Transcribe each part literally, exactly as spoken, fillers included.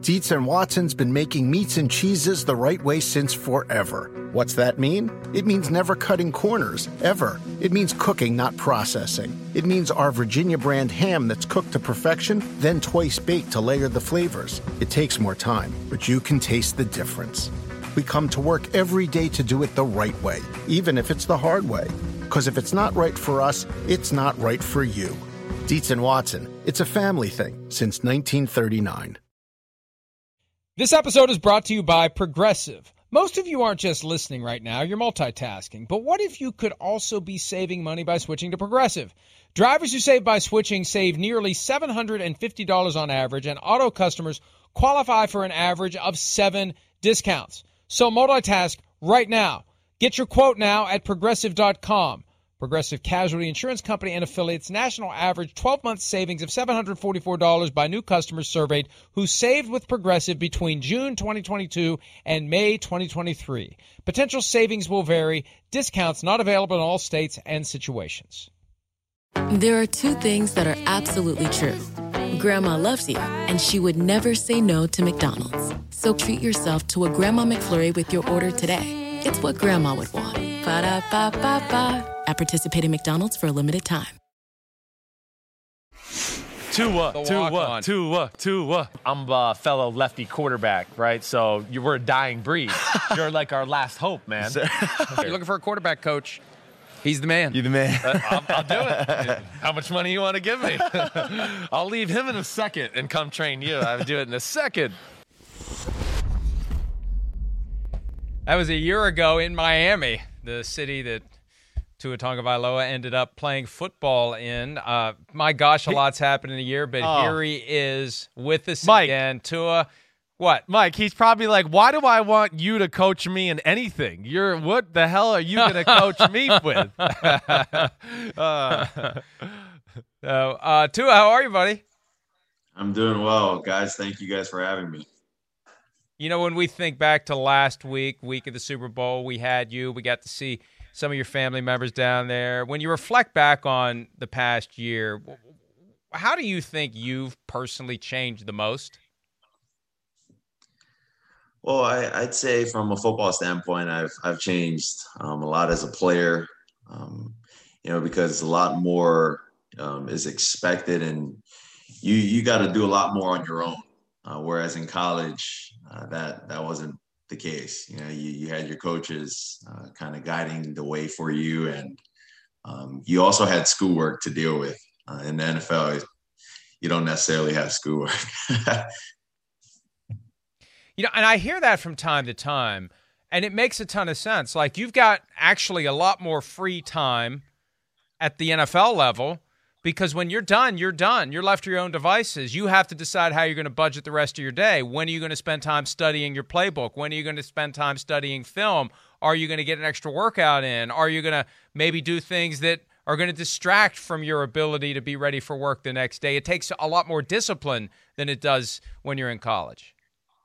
Dietz and Watson's been making meats and cheeses the right way since forever. What's that mean? It means never cutting corners, ever. It means cooking, not processing. It means our Virginia brand ham that's cooked to perfection, then twice baked to layer the flavors. It takes more time, but you can taste the difference. We come to work every day to do it the right way, even if it's the hard way. Because if it's not right for us, it's not right for you. Dietz and Watson, it's a family thing since nineteen thirty-nine. This episode is brought to you by Progressive. Most of you aren't just listening right now, you're multitasking. But what if you could also be saving money by switching to Progressive? Drivers who save by switching save nearly seven hundred fifty dollars on average, and auto customers qualify for an average of seven discounts. So multitask right now. Get your quote now at Progressive dot com. Progressive Casualty Insurance Company and affiliates, national average twelve-month savings of seven hundred forty-four dollars by new customers surveyed who saved with Progressive between June twenty twenty-two and May twenty twenty-three. Potential savings will vary. Discounts not available in all states and situations. There are two things that are absolutely true. Grandma loves you, and she would never say no to McDonald's. So treat yourself to a Grandma McFlurry with your order today. It's what Grandma would want. Ba-da-ba-ba-ba. At participating McDonald's for a limited time. Tua, Tua, Tua, Tua. I'm a fellow lefty quarterback, right? So you were a dying breed. You're like our last hope, man. You're looking for a quarterback coach. He's the man. You the man. Uh, I'll, I'll do it. How much money you want to give me? I'll leave him in a second and come train you. I'll do it in a second. That was a year ago in Miami, the city that Tua Tagovailoa ended up playing football in. Uh, my gosh, a lot's happened in a year, but oh. here he is with us Mike. again. Tua, what? Mike, he's probably like, why do I want you to coach me in anything? You're what the hell are you going to coach me with? uh, so, uh, Tua, how are you, buddy? I'm doing well, guys. Thank you guys for having me. You know, when we think back to last week, week of the Super Bowl, we had you. We got to see some of your family members down there. When you reflect back on the past year, how do you think you've personally changed the most? Well, I, I'd say from a football standpoint, I've I've changed um, a lot as a player, um, you know, because a lot more um, is expected, and you you got to do a lot more on your own. Uh, whereas in college, uh, that that wasn't the case. You know, you, you had your coaches uh, kind of guiding the way for you, and um, you also had schoolwork to deal with. Uh, in the N F L, you don't necessarily have schoolwork. You know, and I hear that from time to time, and it makes a ton of sense. Like, you've got actually a lot more free time at the N F L level, because when you're done, you're done. You're left to your own devices. You have to decide how you're going to budget the rest of your day. When are you going to spend time studying your playbook? When are you going to spend time studying film? Are you going to get an extra workout in? Are you going to maybe do things that are going to distract from your ability to be ready for work the next day? It takes a lot more discipline than it does when you're in college.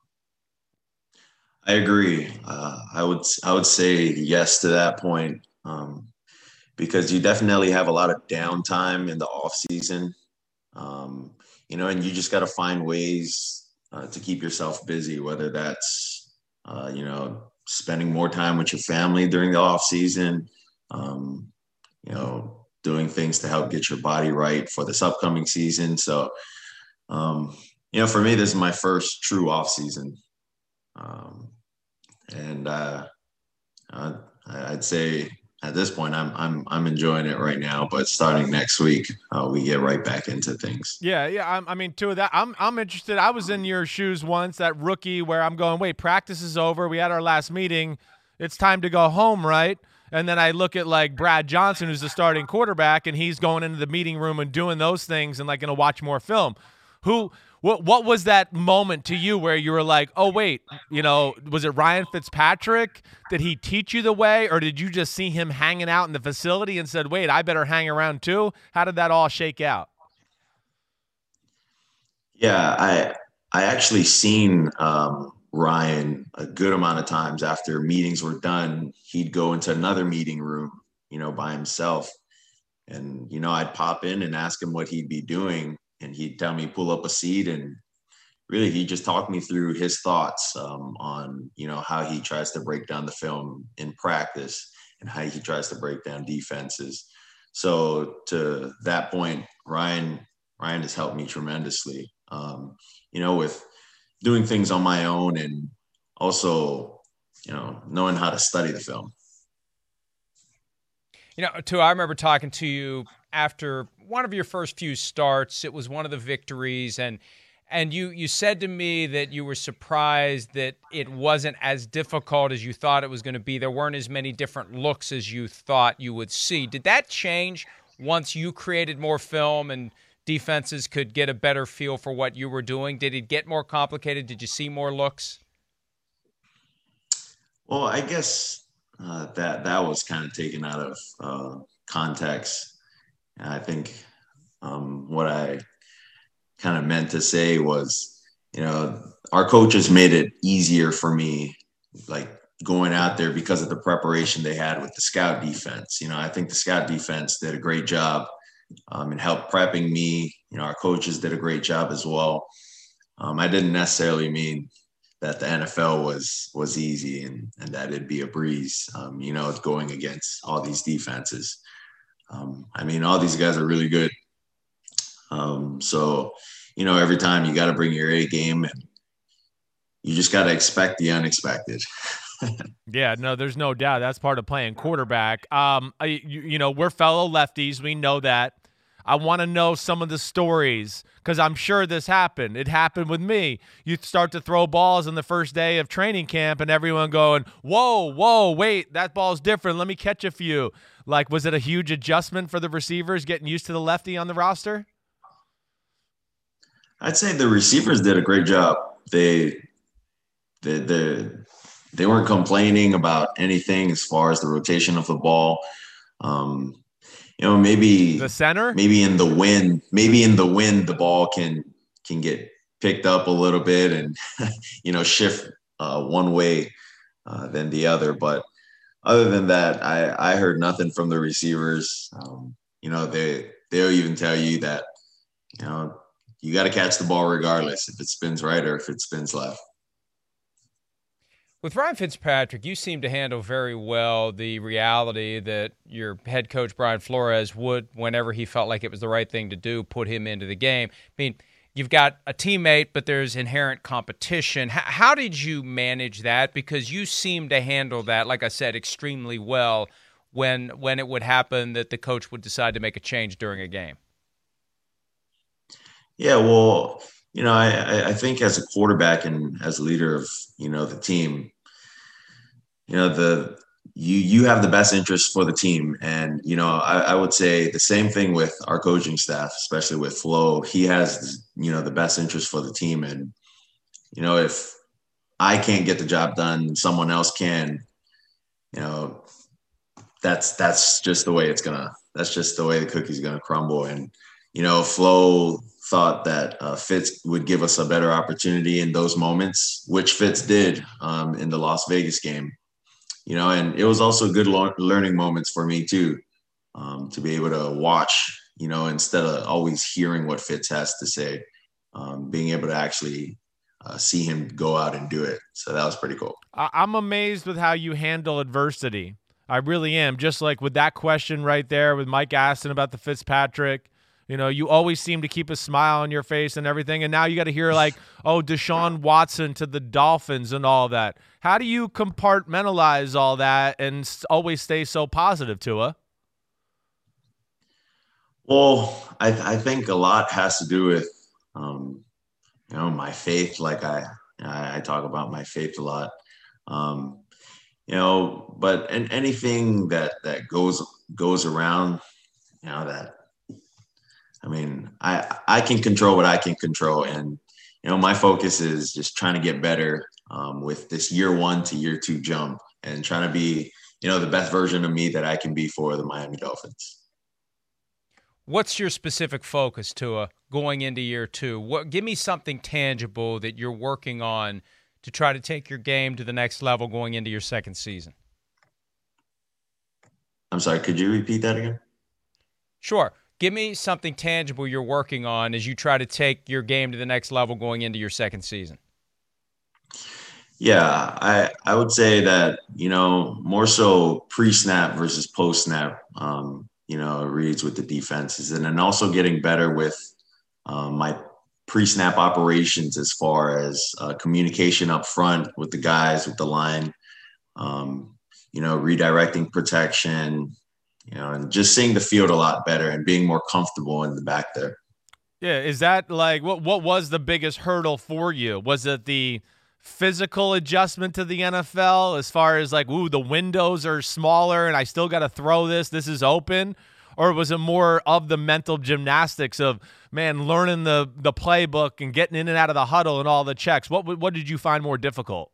I agree. Uh, I would I would say yes to that point. Um, because you definitely have a lot of downtime in the off season, um, you know, and you just got to find ways uh, to keep yourself busy, whether that's, uh, you know, spending more time with your family during the off season, um, you know, doing things to help get your body right for this upcoming season. So, um, you know, for me, this is my first true off season. Um, and uh, uh, I'd say, at this point, I'm I'm I'm enjoying it right now, but starting next week, uh, we get right back into things. Yeah, yeah. I'm, I mean, to that, I'm I'm interested. I was in your shoes once, that rookie, where I'm going, wait, practice is over. We had our last meeting. It's time to go home, right? And then I look at like Brad Johnson, who's the starting quarterback, and he's going into the meeting room and doing those things and like going to watch more film. Who? What what was that moment to you where you were like, oh, wait, you know, was it Ryan Fitzpatrick? Did he teach you the way, or did you just see him hanging out in the facility and said, wait, I better hang around too? How did that all shake out? Yeah, I I actually seen um, Ryan a good amount of times after meetings were done. He'd go into another meeting room, you know, by himself. And, you know, I'd pop in and ask him what he'd be doing. And he'd tell me, pull up a seat and, really, he just talked me through his thoughts um, on, you know, how he tries to break down the film in practice and how he tries to break down defenses. So to that point, Ryan, Ryan has helped me tremendously, um, you know, with doing things on my own and also, you know, knowing how to study the film. You know, too, I remember talking to you after one of your first few starts. It was one of the victories, and and you you said to me that you were surprised that it wasn't as difficult as you thought it was going to be. There weren't as many different looks as you thought you would see. Did that change once you created more film and defenses could get a better feel for what you were doing? Did it get more complicated? Did you see more looks? Well, I guess uh, that that was kind of taken out of uh, context. And I think um, what I kind of meant to say was, you know, our coaches made it easier for me, like going out there because of the preparation they had with the scout defense. You know, I think the scout defense did a great job um, and helped prepping me. You know, our coaches did a great job as well. Um, I didn't necessarily mean that the N F L was was easy and, and that it'd be a breeze, um, you know, going against all these defenses. Um, I mean, all these guys are really good. Um, so, you know, every time you got to bring your A game and you just got to expect the unexpected. Yeah, no, there's no doubt. That's part of playing quarterback. Um, I, you, you know, we're fellow lefties. We know that. I want to know some of the stories because I'm sure this happened. It happened with me. You start to throw balls on the first day of training camp and everyone going, whoa, whoa, wait, that ball's different. Let me catch a few. Like, was it a huge adjustment for the receivers getting used to the lefty on the roster? I'd say the receivers did a great job. They, they, they, they weren't complaining about anything as far as the rotation of the ball. Um, you know, maybe the center, maybe in the wind, maybe in the wind, the ball can can get picked up a little bit and you know shift uh, one way uh, than the other. But other than that, I I heard nothing from the receivers. Um, you know, they they'll even tell you that you know you got to catch the ball regardless if it spins right or if it spins left. With Ryan Fitzpatrick, you seem to handle very well the reality that your head coach, Brian Flores, would, whenever he felt like it was the right thing to do, put him into the game. I mean, you've got a teammate, but there's inherent competition. How, how did you manage that? Because you seem to handle that, like I said, extremely well when when it would happen that the coach would decide to make a change during a game. Yeah, well, you know, I, I think as a quarterback and as a leader of, you know, the team, you know, the you you have the best interest for the team. And, you know, I, I would say the same thing with our coaching staff, especially with Flo. He has, you know, the best interest for the team. And, you know, if I can't get the job done, someone else can, you know, that's that's just the way it's gonna that's just the way the cookie's gonna crumble. And, you know, Flo thought that uh, Fitz would give us a better opportunity in those moments, which Fitz did um, in the Las Vegas game. You know, and it was also good lo- learning moments for me too, um, to be able to watch, you know, instead of always hearing what Fitz has to say, um, being able to actually uh, see him go out and do it. So that was pretty cool. I- I'm amazed with how you handle adversity. I really am. Just like with that question right there with Mike asking about the Fitzpatrick. You know, you always seem to keep a smile on your face and everything. And now you got to hear like, oh, Deshaun Watson to the Dolphins and all that. How do you compartmentalize all that and always stay so positive, Tua? Well, I, I think a lot has to do with, um, you know, my faith. Like I, I talk about my faith a lot, um, you know, but and anything that, that goes, goes around, you know, that, I mean, I I can control what I can control, and you know, my focus is just trying to get better um, with this year one to year two jump, and trying to be, you know, the best version of me that I can be for the Miami Dolphins. What's your specific focus, Tua, going into year two? What, give me something tangible that you're working on to try to take your game to the next level going into your second season. I'm sorry, could you repeat that again? Sure. Give me something tangible you're working on as you try to take your game to the next level going into your second season. Yeah, I I would say that, you know, more so pre-snap versus post-snap, um, you know, reads with the defenses, and then also getting better with um, my pre-snap operations as far as uh, communication up front with the guys, with the line, um, you know, redirecting protection, you know, and just seeing the field a lot better and being more comfortable in the back there. Yeah, is that like what what was the biggest hurdle for you? Was it the physical adjustment to the N F L as far as like, ooh, the windows are smaller and I still got to throw this, this is open? Or was it more of the mental gymnastics of, man, learning the the playbook and getting in and out of the huddle and all the checks? What what did you find more difficult?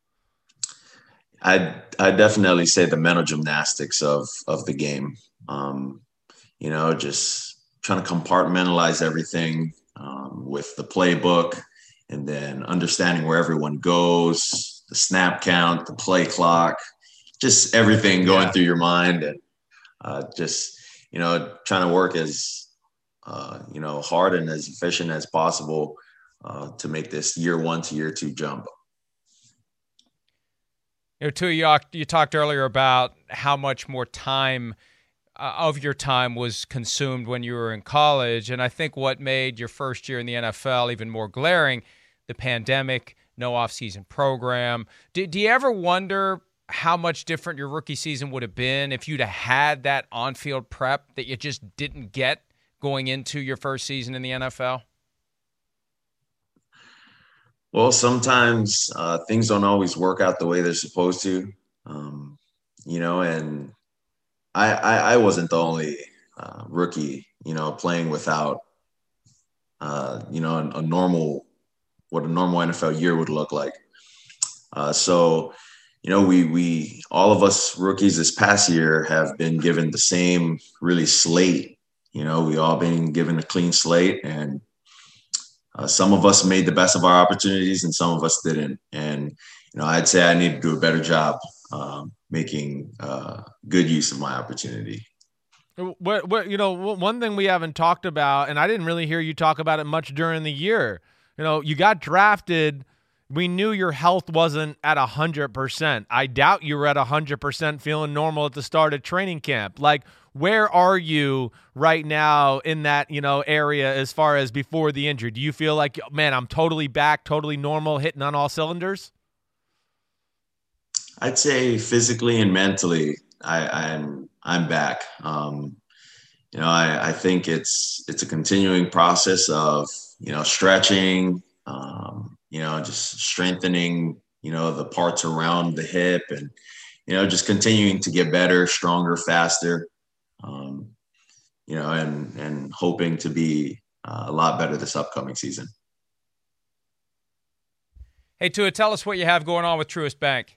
I I definitely say the mental gymnastics of of the game. Um, you know, just trying to compartmentalize everything um, with the playbook, and then understanding where everyone goes, the snap count, the play clock, just everything going yeah. through your mind, and uh, just, you know, trying to work as, uh, you know, hard and as efficient as possible uh, to make this year one to year two jump. You know, Tua, you, you talked earlier about how much more time uh, of your time was consumed when you were in college, and I think what made your first year in the N F L even more glaring, the pandemic, no off-season program. Do, do you ever wonder how much different your rookie season would have been if you'd have had that on-field prep that you just didn't get going into your first season in the N F L? Well, sometimes uh, things don't always work out the way they're supposed to, um, you know, and I, I, I wasn't the only uh, rookie, you know, playing without, uh, you know, a, a normal, what a normal N F L year would look like. Uh, so, you know, we, we, all of us rookies this past year have been given the same really slate. You know, we all been given a clean slate, and Uh, some of us made the best of our opportunities and some of us didn't. And, you know, I'd say I need to do a better job um, making uh, good use of my opportunity. What, what, you know, one thing we haven't talked about, and I didn't really hear you talk about it much during the year, you know, you got drafted. We knew your health wasn't at one hundred percent. I doubt you were at one hundred percent feeling normal at the start of training camp. Like, where are you right now in that, you know, area as far as before the injury? Do you feel like, man, I'm totally back, totally normal, hitting on all cylinders? I'd say physically and mentally, I, I'm I'm back. Um, you know, I, I think it's it's a continuing process of, you know, stretching, um, you know, just strengthening, you know, the parts around the hip, and, you know, just continuing to get better, stronger, faster. Um, you know, and and hoping to be uh, a lot better this upcoming season. Hey, Tua, tell us what you have going on with Truist Bank.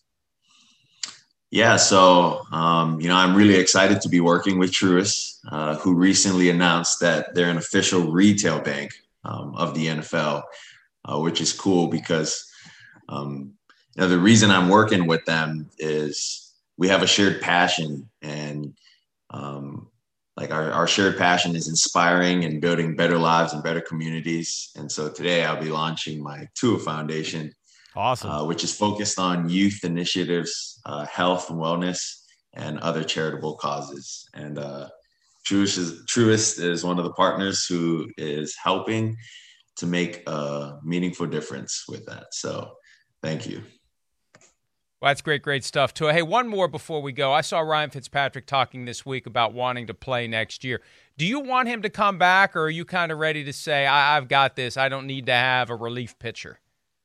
Yeah, so, um, you know, I'm really excited to be working with Truist, uh, who recently announced that they're an official retail bank um, of the N F L, uh, which is cool because, um, you know, the reason I'm working with them is we have a shared passion, and Um, like our, our shared passion is inspiring and building better lives and better communities. And so today I'll be launching my Tua Foundation, awesome, uh, which is focused on youth initiatives, uh, health and wellness, and other charitable causes. And uh, Truist is, Truist is one of the partners who is helping to make a meaningful difference with that. So thank you. Well, that's great, great stuff, Tua. Hey, one more before we go. I saw Ryan Fitzpatrick talking this week about wanting to play next year. Do you want him to come back, or are you kind of ready to say, I- I've got this, I don't need to have a relief pitcher?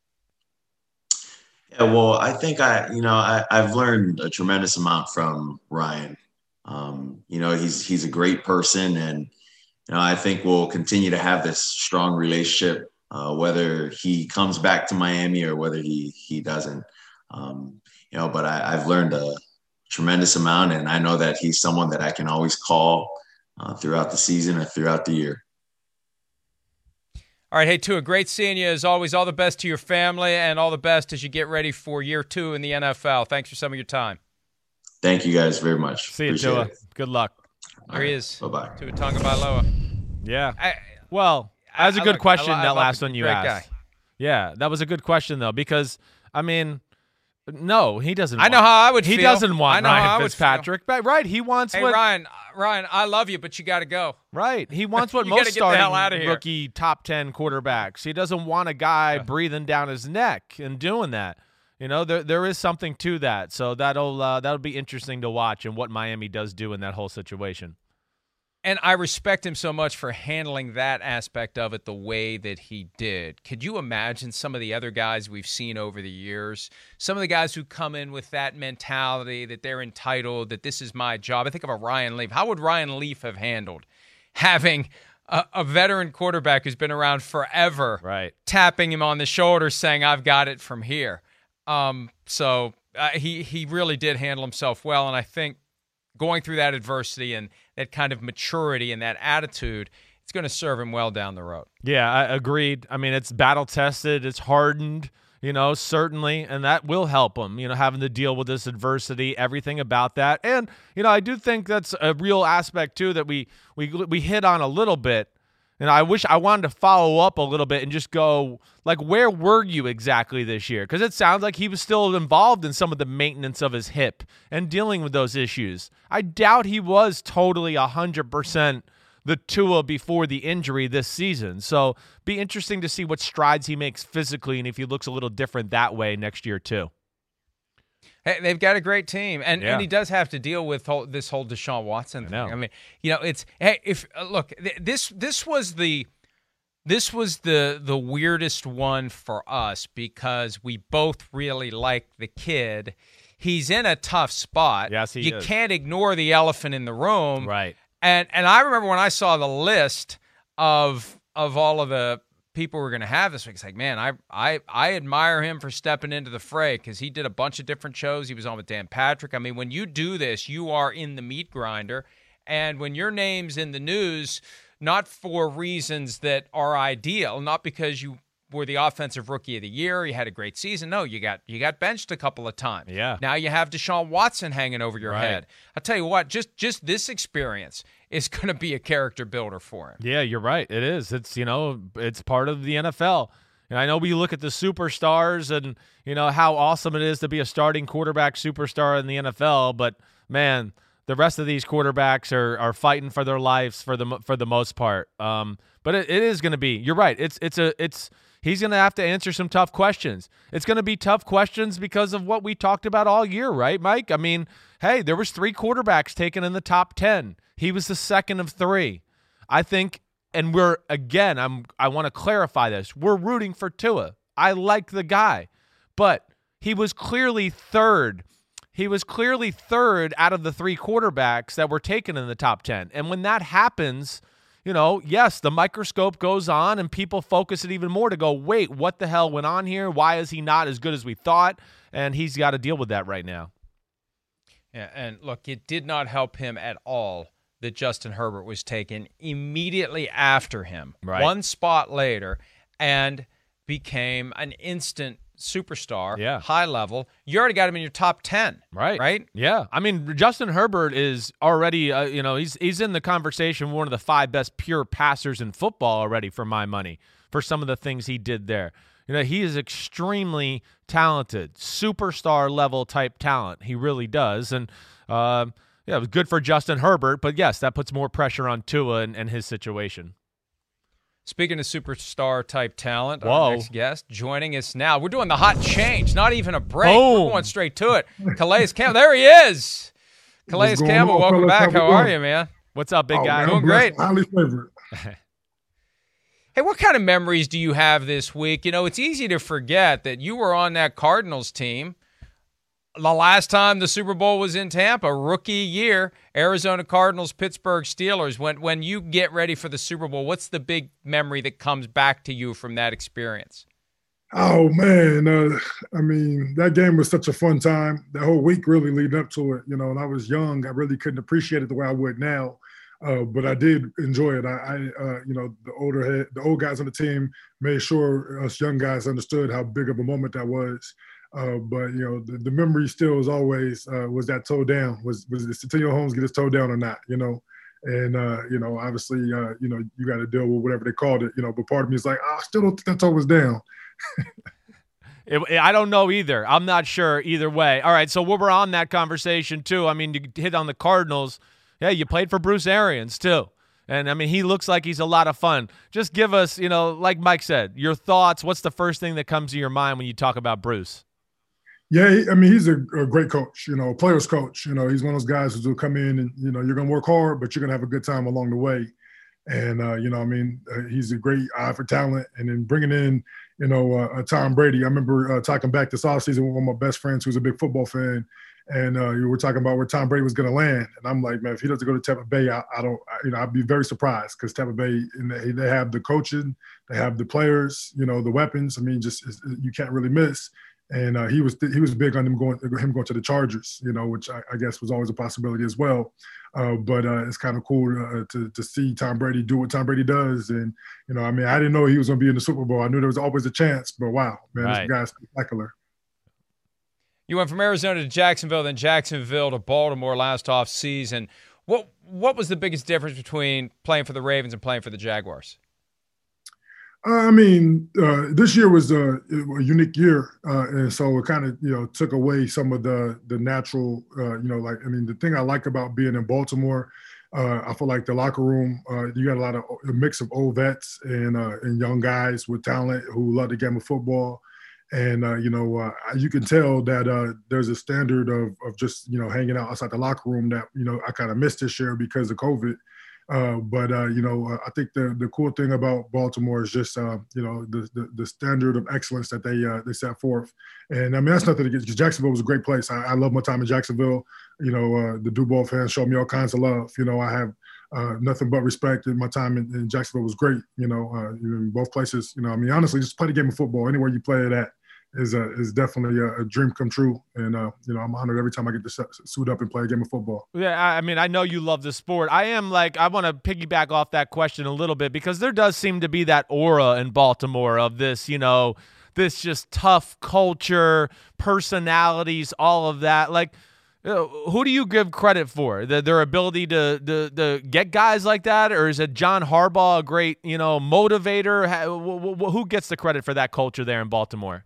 Yeah, well, I think I, you know, I, I've learned a tremendous amount from Ryan. Um, you know, he's he's a great person, and, you know, I think we'll continue to have this strong relationship, uh, whether he comes back to Miami or whether he he doesn't. Um, you know, but I, I've learned a tremendous amount, and I know that he's someone that I can always call uh, throughout the season or throughout the year. All right, hey, Tua, great seeing you. As always, all the best to your family and all the best as you get ready for year two in the N F L. Thanks for some of your time. Thank you guys very much. See you, Tua. Good luck. There he is. Bye-bye. Tua Tagovailoa. Yeah. I, Well, that was a I- good look, question, I lo- I that love last the one you great asked. guy. Yeah, that was a good question, though, because, I mean, no, he doesn't I want, know how I would He feel. doesn't I want know how I Ryan would Fitzpatrick. But, right, he wants Hey, what Ryan, Ryan, I love you, but you got to go. Right. He wants what You gotta most get the hell starting outta here. rookie top ten quarterbacks. He doesn't want a guy breathing down his neck and doing that. You know, there there is something to that. So that'll uh, that'll be interesting to watch and what Miami does do in that whole situation. And I respect him so much for handling that aspect of it the way that he did. Could you imagine some of the other guys we've seen over the years? Some of the guys who come in with that mentality that they're entitled, that this is my job. I think of a Ryan Leaf. How would Ryan Leaf have handled having a, a veteran quarterback who's been around forever Right. tapping him on the shoulder saying, I've got it from here? Um, so uh, he, he really did handle himself well, and I think going through that adversity and that kind of maturity and that attitude, it's going to serve him well down the road. Yeah, I agreed. I mean, it's battle tested, it's hardened, you know, certainly, and that will help him, you know, having to deal with this adversity, everything about that. And, you know, I do think that's a real aspect too that we we we hit on a little bit. And I wish I wanted to follow up a little bit and just go, like, where were you exactly this year? Because it sounds like he was still involved in some of the maintenance of his hip and dealing with those issues. I doubt he was totally one hundred percent the Tua before the injury this season. So be interesting to see what strides he makes physically and if he looks a little different that way next year too. Hey, they've got a great team, and, Yeah. and he does have to deal with whole, this whole Deshaun Watson thing. I know. I mean, you know, it's hey, if uh, look, th- this this was the this was the the weirdest one for us because we both really like the kid. He's in a tough spot. Yes, he you is. can't ignore the elephant in the room, Right. And and I remember when I saw the list of of all of the people we're going to have this week, it's like, man, I I I admire him for stepping into the fray because he did a bunch of different shows. He was on with Dan Patrick. I mean, when you do this, you are in the meat grinder. And when your name's in the news, not for reasons that are ideal, not because you were the offensive rookie of the year, you had a great season. No, you got you got benched a couple of times. Yeah. Now you have Deshaun Watson hanging over your Right. head. I'll tell you what, just just this experience is going to be a character builder for him. Yeah, you're right. It is. It's, you know, it's part of the N F L. And I know we look at the superstars and, you know, how awesome it is to be a starting quarterback superstar in the N F L, but man, the rest of these quarterbacks are are fighting for their lives for the mo- for the most part. Um, but it, it is going to be. You're right. It's it's a it's he's going to have to answer some tough questions. It's going to be tough questions because of what we talked about all year, right, Mike? I mean, hey, there was three quarterbacks taken in the top ten. He was the second of three. I think, and we're again, I'm I want to clarify this. We're rooting for Tua. I like the guy, but he was clearly third. He was clearly third out of the three quarterbacks that were taken in the top ten. And when that happens, you know, yes, the microscope goes on and people focus it even more to go, wait, what the hell went on here? Why is he not as good as we thought? And he's got to deal with that right now. Yeah, and look, it did not help him at all that Justin Herbert was taken immediately after him, Right. one spot later, and became an instant superstar, Yeah. high level. You already got him in your top ten, Right. right? Yeah. I mean, Justin Herbert is already, uh, you know, he's he's in the conversation, one of the five best pure passers in football already for my money, for some of the things he did there. You know, he is extremely talented, superstar level type talent. He really does. And, um, yeah, it was good for Justin Herbert, but yes, that puts more pressure on Tua and, and his situation. Speaking of superstar type talent, Whoa. our next guest joining us now. We're doing the hot change, not even a break. Boom. We're going straight to it. Calais Campbell, there he is. Calais What's going Campbell, on, welcome fellas? back. How How we are doing? you, man? What's up, big Oh, guy? man, Doing I'm blessed. great. Highly favored. Hey, what kind of memories do you have this week? You know, it's easy to forget that you were on that Cardinals team the last time the Super Bowl was in Tampa, rookie year, Arizona Cardinals, Pittsburgh Steelers. When when you get ready for the Super Bowl, what's the big memory that comes back to you from that experience? Oh man, uh, I mean that game was such a fun time. The whole week really leading up to it, you know. And I was young, I really couldn't appreciate it the way I would now, uh, but I did enjoy it. I, I uh, you know, the older head, the old guys on the team made sure us young guys understood how big of a moment that was. Uh, but you know, the, the memory still is always uh, was that toe down. Was was did Centennial Holmes get his toe down or not? You know, And, uh, you know, obviously, uh, you know, you got to deal with whatever they called it, you know, but part of me is like, oh, I still don't think that toe was down. It, I don't know either. I'm not sure either way. All right, so we we're on that conversation too. I mean, you hit on the Cardinals. Yeah, you played for Bruce Arians too. And, I mean, he looks like he's a lot of fun. Just give us, you know, like Mike said, your thoughts. What's the first thing that comes to your mind when you talk about Bruce? Yeah, I mean, he's a, a great coach, you know, player's coach. You know, he's one of those guys who'll come in and, you know, you're going to work hard, but you're going to have a good time along the way. And, uh, you know, I mean, uh, he's a great eye for talent. And then bringing in, you know, uh, uh, Tom Brady. I remember uh, talking back this offseason with one of my best friends who's a big football fan. And uh, you were talking about where Tom Brady was going to land. And I'm like, man, if he doesn't go to Tampa Bay, I, I don't, I, you know, I'd be very surprised because Tampa Bay, they, they have the coaching, they have the players, you know, the weapons. I mean, just you can't really miss. And uh, he was he was big on him going him going to the Chargers, you know, which I, I guess was always a possibility as well. Uh, but uh, it's kind of cool uh, to to see Tom Brady do what Tom Brady does. And you know, I mean, I didn't know he was going to be in the Super Bowl. I knew there was always a chance, but wow, man, Right. this guy's spectacular. You went from Arizona to Jacksonville, then Jacksonville to Baltimore last off season. What what was the biggest difference between playing for the Ravens and playing for the Jaguars? Uh, I mean, uh, this year was a, a unique year, uh, and so it kind of you know took away some of the the natural, uh, you know, like I mean, the thing I like about being in Baltimore, uh, I feel like the locker room, uh, you got a lot of a mix of old vets and uh, and young guys with talent who love the game of football. And, uh, you know, uh, you can tell that uh, there's a standard of of just, you know, hanging out outside the locker room that, you know, I kind of missed this year because of COVID. Uh, but, uh, you know, uh, I think the the cool thing about Baltimore is just, uh, you know, the, the the standard of excellence that they uh, they set forth. And, I mean, that's nothing against – Jacksonville was a great place. I, I love my time in Jacksonville. You know, uh, the Duval fans showed me all kinds of love. You know, I have uh, nothing but respect. And my time in, in Jacksonville was great. You know, uh, you know, both places, you know, I mean, honestly, just play the game of football anywhere you play it at. Is a, is definitely a, a dream come true, and uh, you know I'm honored every time I get to suit up and play a game of football. Yeah, I mean I know you love the sport. I am like I want to piggyback off that question a little bit because there does seem to be that aura in Baltimore of this, you know, this just tough culture, personalities, all of that. Like, you know, who do you give credit for the, their ability to, to to get guys like that, or is it John Harbaugh a great you know motivator? Who gets the credit for that culture there in Baltimore?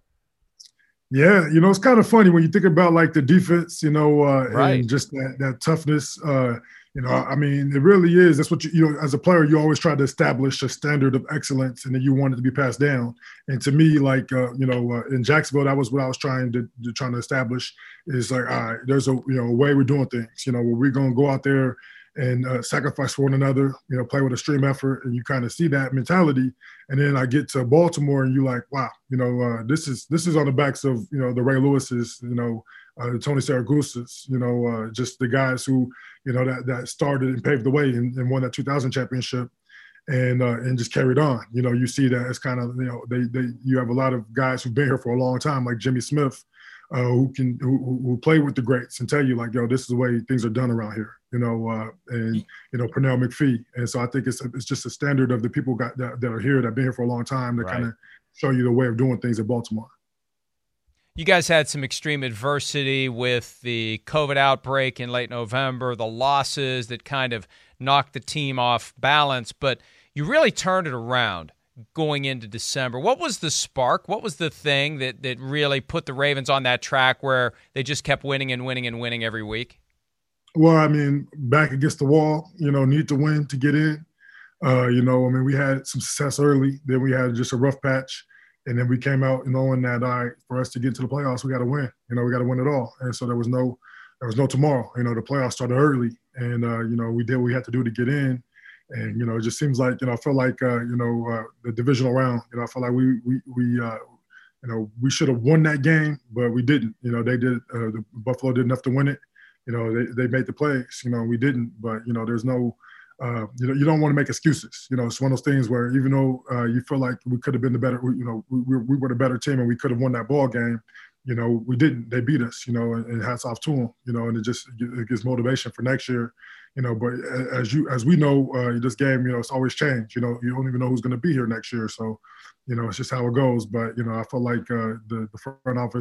Yeah, you know, it's kind of funny when you think about like the defense, you know, uh, right. and just that, that toughness. Uh, you know, I mean, it really is. That's what you, you know, as a player, you always try to establish a standard of excellence, and then you want it to be passed down. And to me, like, uh, you know, uh, in Jacksonville, that was what I was trying to, to trying to establish is like, all right, there's a you know a way we're doing things. You know, where we're gonna go out there and uh, sacrifice for one another, you know, play with a stream effort, and you kind of see that mentality. And then I get to Baltimore, and you're like, wow, you know, uh, this is this is on the backs of, you know, the Ray Lewis's, you know, uh, the Tony Siragusa's, you know, uh, just the guys who, you know, that that started and paved the way and, and won that two thousand championship, and uh, and just carried on. You know, you see that it's kind of, you know, they they you have a lot of guys who've been here for a long time, like Jimmy Smith, uh, who can who, who play with the greats and tell you like, yo, this is the way things are done around here. You know, uh, and you know Pernell McPhee, and so I think it's it's just a standard of the people got that, that are here that have been here for a long time that right. kind of show you the way of doing things in Baltimore. You guys had some extreme adversity with the COVID outbreak in late November, the losses that kind of knocked the team off balance, but you really turned it around going into December. What was the spark? What was the thing that that really put the Ravens on that track where they just kept winning and winning and winning every week? Well, I mean, back against the wall, you know, need to win to get in. Uh, you know, I mean, we had some success early. Then we had just a rough patch. And then we came out knowing that, all right, for us to get to the playoffs, we got to win. You know, we got to win it all. And so there was no there was no tomorrow. You know, the playoffs started early. And, uh, you know, we did what we had to do to get in. And, you know, it just seems like, you know, I feel like, uh, you know, uh, the divisional round, you know, I feel like we, we, we uh, you know, we should have won that game, but we didn't. You know, they did uh, – the Buffalo did enough to win it. You know, they, they made the plays, you know, we didn't, but, you know, there's no, uh, you know, you don't want to make excuses. You know, it's one of those things where even though uh, you feel like we could have been the better, you know, we, we were the better team and we could have won that ball game, you know, we didn't. They beat us, you know, and, and hats off to them, you know, and it just it gives motivation for next year, you know, but as you, as we know, uh, this game, you know, it's always changed. You know, you don't even know who's going to be here next year. So, you know, it's just how it goes. But, you know, I feel like uh, the, the front office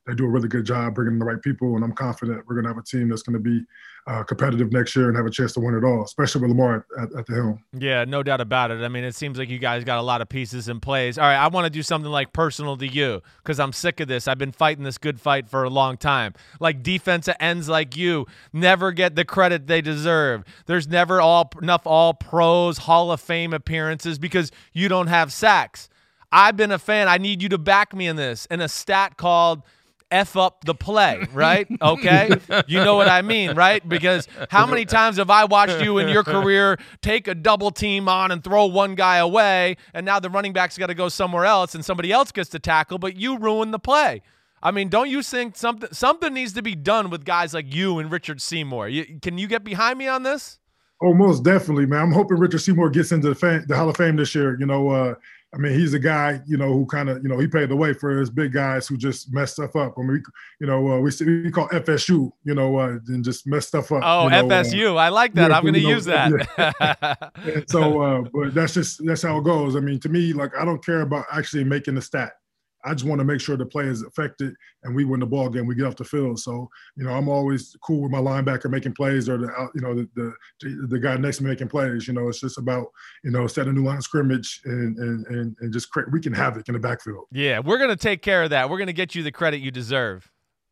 they do a really good job bringing in the right people, and I'm confident we're going to have a team that's going to be uh, competitive next year and have a chance to win it all, especially with Lamar at, at, at the helm. Yeah, no doubt about it. I mean, it seems like you guys got a lot of pieces in place. All right, I want to do something like personal to you because I'm sick of this. I've been fighting this good fight for a long time. Like defensive ends like you never get the credit they deserve. There's never all enough all-pros, Hall of Fame appearances because you don't have sacks. I've been a fan. I need you to back me in this. In a stat called F up the play, right? Okay? You know what I mean, right? Because how many times have I watched you in your career take a double team on and throw one guy away, and now the running back's got to go somewhere else and somebody else gets to tackle, but you ruin the play. I mean, don't you think something something needs to be done with guys like you and Richard Seymour? You, can you get behind me on this? Oh, most definitely, man. I'm hoping Richard Seymour gets into the, fan, the Hall of Fame this year. You know, uh, I mean, he's a guy, you know, who kind of, you know, he paved the way for his big guys who just mess stuff up. I mean, we, you know, uh, we we call F S U, you know, uh, and just mess stuff up. Oh, you know, F S U, uh, I like that. Yeah, I'm going to use know, that. Yeah. so, uh, but that's just that's how it goes. I mean, to me, like, I don't care about actually making the stat. I just want to make sure the play is affected and we win the ball game. We get off the field. So, you know, I'm always cool with my linebacker making plays or the, you know, the the, the guy next to me making plays. You know, it's just about, you know, setting a new line of scrimmage and and and, and just create, wreaking havoc in the backfield. Yeah, we're going to take care of that. We're going to get you the credit you deserve.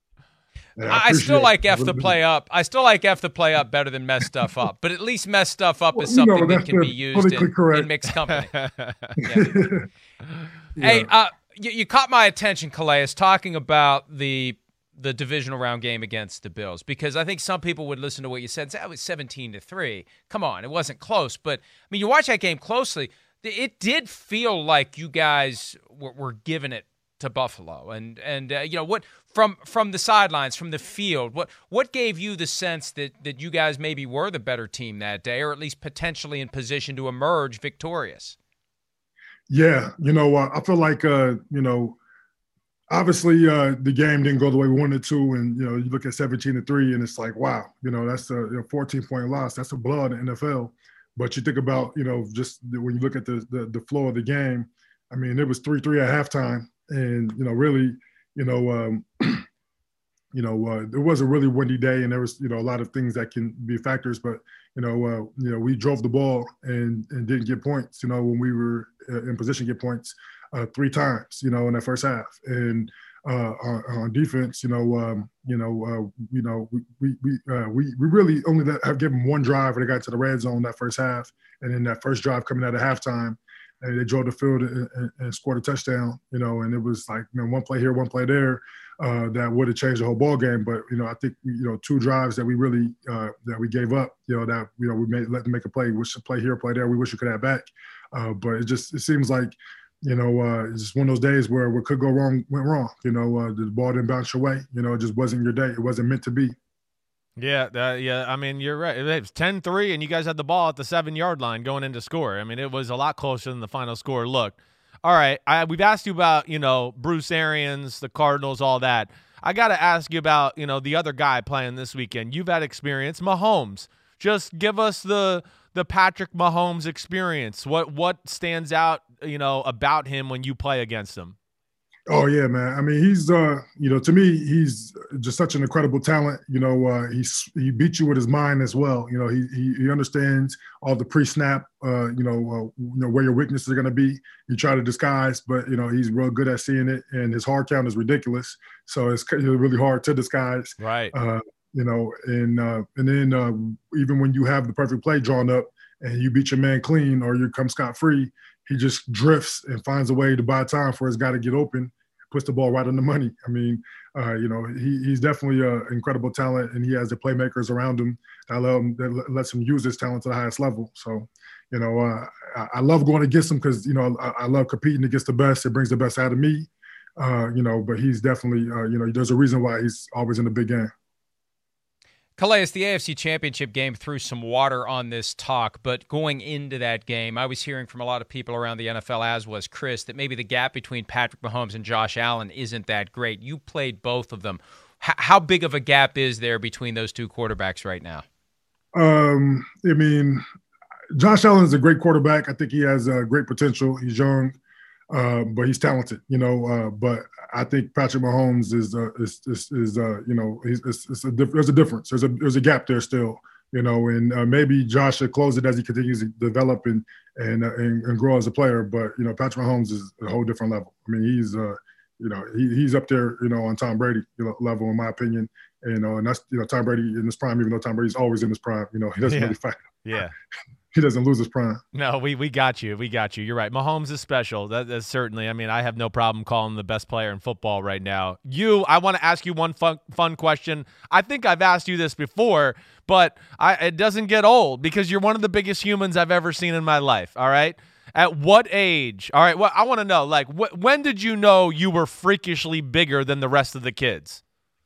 Yeah, I, I still like F the play up. I still like F the play up better than mess stuff up. But at least mess stuff up well, is something you know, that can be used in, in mixed company. yeah. Yeah. Hey, uh, you, you caught my attention, Calais, talking about the the divisional round game against the Bills, because I think some people would listen to what you said and say, oh, it was seventeen to three. Come on, it wasn't close. But, I mean, you watch that game closely, it did feel like you guys were, were giving it to Buffalo. And, and uh, you know, what from from the sidelines, from the field, what what gave you the sense that, that you guys maybe were the better team that day, or at least potentially in position to emerge victorious? Yeah, you know, uh, I feel like, uh, you know, obviously uh, the game didn't go the way we wanted to. And, you know, you look at seventeen to three and it's like, wow, you know, that's a fourteen-point loss. That's a blow in the N F L. But you think about, you know, just when you look at the, the, the flow of the game, I mean, it was three three at halftime. And, you know, really, you know, um, you know, uh, it was a really windy day and there was, you know, a lot of things that can be factors. But, you know, uh, you know, we drove the ball and, and didn't get points, you know, when we were in position to get points uh, three times, you know, in that first half. And uh, on, on defense, you know, um, you know, uh, you know, we we we, uh, we we really only that, have given one drive when they got to the red zone that first half, and then that first drive coming out of halftime, and they drove the field and, and, and scored a touchdown, you know, and it was like, you know, one play here, one play there, uh, that would have changed the whole ball game. But, you know, I think, you know, two drives that we really, uh, that we gave up, you know, that, you know, we made, let them make a play, wish to play here, play there. We wish we could have back. Uh, but it just, it seems like, you know, uh, it's just one of those days where what could go wrong went wrong. You know, uh, the ball didn't bounce your way. You know, it just wasn't your day. It wasn't meant to be. Yeah, uh, yeah. I mean, you're right. It was ten three, and you guys had the ball at the seven-yard line going into score. I mean, it was a lot closer than the final score looked. All right, I, we've asked you about, you know, Bruce Arians, the Cardinals, all that. I got to ask you about, you know, the other guy playing this weekend. You've had experience, Mahomes. Just give us the the Patrick Mahomes experience. What what stands out, you know, about him when you play against him? Oh, yeah, man. I mean, he's, uh, you know, to me, he's just such an incredible talent. You know, uh, he's, he beats you with his mind as well. You know, he he, he understands all the pre-snap, uh, you know, uh, you know, where your weaknesses are going to be. You try to disguise, but, you know, he's real good at seeing it. And his hard count is ridiculous. So it's really hard to disguise. Right. Uh, you know, and uh, and then uh, even when you have the perfect play drawn up and you beat your man clean or you come scot-free, he just drifts and finds a way to buy time for his guy to get open, puts the ball right on the money. I mean, uh, you know, he, he's definitely an incredible talent, and he has the playmakers around him that, allow him, that lets him use his talent to the highest level. So, you know, uh, I, I love going against him because, you know, I, I love competing against the best. It brings the best out of me, uh, you know, but he's definitely, uh, you know, there's a reason why he's always in the big game. Calais, the A F C Championship game threw some water on this talk, but going into that game, I was hearing from a lot of people around the N F L, as was Chris, that maybe the gap between Patrick Mahomes and Josh Allen isn't that great. You played both of them. H- how big of a gap is there between those two quarterbacks right now? Um, I mean, Josh Allen is a great quarterback. I think he has uh, great potential. He's young. uh, but he's talented, you know. Uh, but I think Patrick Mahomes is uh, is is, is uh, you know, he's, it's, it's a diff- there's a difference. There's a there's a gap there still, you know. And uh, maybe Josh should close it as he continues to develop and and, uh, and and grow as a player. But you know, Patrick Mahomes is a whole different level. I mean, he's uh, you know, he, he's up there, you know, on Tom Brady you know, level, in my opinion. And, you know, and that's, you know, Tom Brady in his prime, even though Tom Brady's always in his prime, you know, he doesn't yeah. really fight. Yeah. He doesn't lose his prime. No, we we got you. We got you. You're right. Mahomes is special. That, that's certainly, I mean, I have no problem calling him the best player in football right now. You, I want to ask you one fun, fun question. I think I've asked you this before, but I, it doesn't get old because you're one of the biggest humans I've ever seen in my life, all right? At what age? All right, well, I want to know, like, wh- when did you know you were freakishly bigger than the rest of the kids?